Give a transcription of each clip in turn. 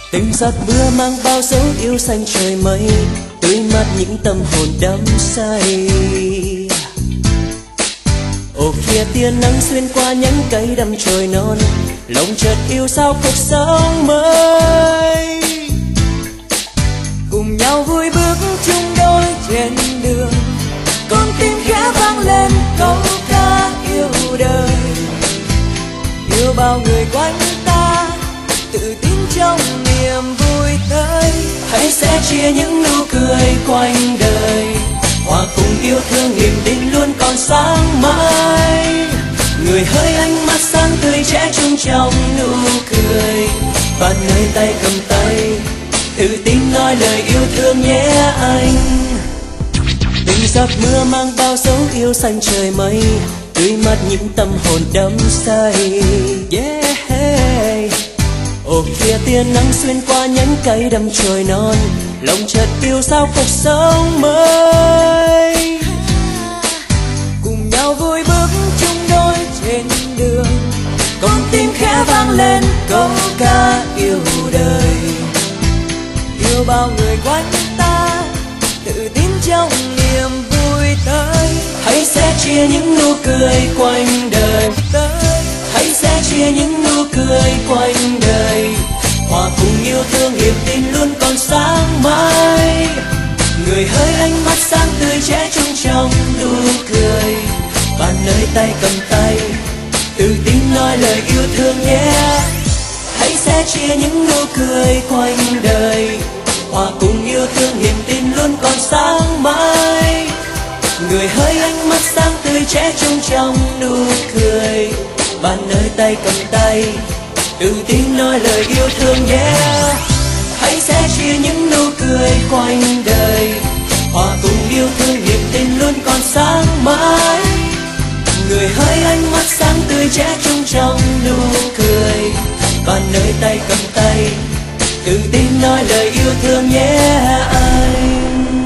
Từng giọt mưa mang bao dấu yêu xanh trời mây, tươi mát những tâm hồn đắm say. Ồ kìa tia nắng xuyên qua nhánh cây đâm chồi non, lòng chợt yêu sao cuộc sống mới. Cùng nhau vui bước chung đôi trên đường, con tim khẽ vang lên câu ca yêu đời. Yêu bao người quanh ta, tự tin trong niềm vui tới. Hãy sẽ chia những nụ cười quanh đời, hòa cùng yêu thương niềm tin luôn còn sáng mãi. Người hỡi ánh mắt sáng tươi trẻ trung trong nụ cười, và nơi tay cầm tay tự tin nói lời yêu thương nhé anh. Từng giọt mưa mang bao dấu yêu xanh trời mây, tươi mát những tâm hồn đắm say. Yeah. Ồ kìa tia nắng xuyên qua nhánh cây đâm chồi non, lòng chợt yêu sao cuộc sống mới. Cùng nhau vui bước chung đôi trên đường, con tim khẽ vang lên câu ca yêu đời. Yêu bao người quanh ta, tự tin trong niềm vui tới. Hãy sẽ chia những nụ cười quanh đời tới. Hãy sẽ chia những nụ cười quanh đời, hòa cùng yêu thương niềm tin luôn còn sáng mãi. Người hỡi ánh mắt sáng tươi trẻ trung trong nụ cười, và nơi tay cầm tay tự tin nói lời yêu thương nhé. Hãy sẽ chia những nụ cười quanh đời, hòa cùng yêu thương niềm tin luôn còn sáng mãi. Người hỡi ánh mắt sáng tươi trẻ trung trong nụ cười, và nơi tay cầm tay tự tin nói lời yêu thương nhé. Hãy sẽ chia những nụ cười quanh đời, hòa cùng yêu thương niềm tin luôn còn sáng mãi. Người hỡi ánh mắt sáng tươi trẻ trung trong nụ cười, và nơi tay cầm tay tự tin nói lời yêu thương nhé anh.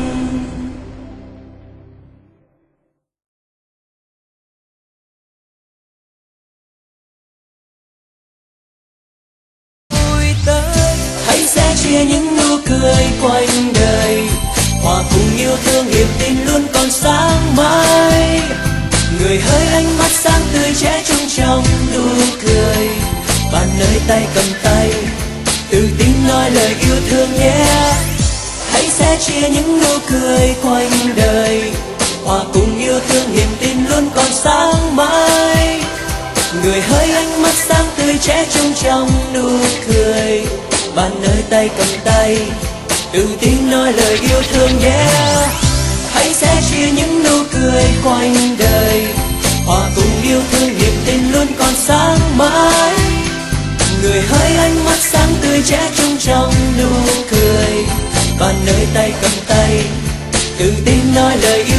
Hãy sẽ chia những nụ cười quanh đời, hòa cùng yêu thương niềm tin luôn còn sáng mãi. Người hỡi ánh mắt sáng tươi trẻ trung trong nụ cười, và nơi tay cầm tay tự tin nói lời yêu thương nhé. Hãy sẽ chia những nụ cười quanh đời, hòa cùng yêu thương niềm tin luôn còn sáng mãi. Người hỡi ánh mắt sáng tươi trẻ trung trong nụ cười, và nơi tay cầm tay tự tin nói lời yêu thương nhé. Hãy sẽ chia những nụ cười quanh đời, hòa cùng yêu thương niềm tin luôn còn sáng mãi. Người hỡi ánh mắt sáng tươi trẻ trung trong nụ cười, và nơi tay cầm tay tự tin nói lời yêu